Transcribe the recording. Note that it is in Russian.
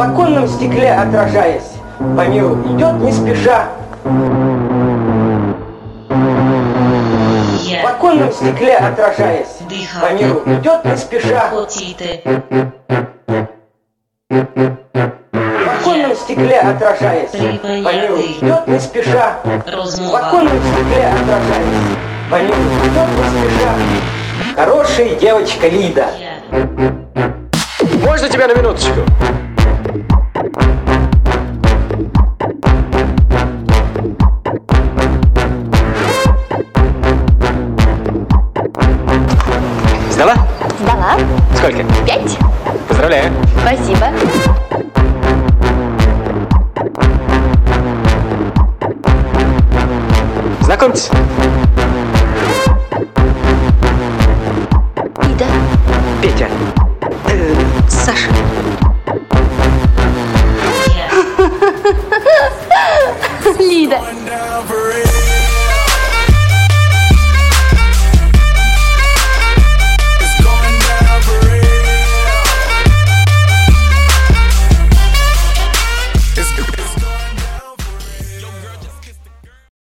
оконном стекле отражаясь, по миру идет не спеша. В оконном стекле отражаясь, по миру идет не спеша. В оконном стекле отражаясь, по миру идет не спеша. В оконном стекле отражаясь, по миру идет не спеша. Хорошая девочка Лида. Можно тебя на минуточку? Сдала? Сдала. Сколько? 5. Поздравляю. Спасибо. Знакомьтесь.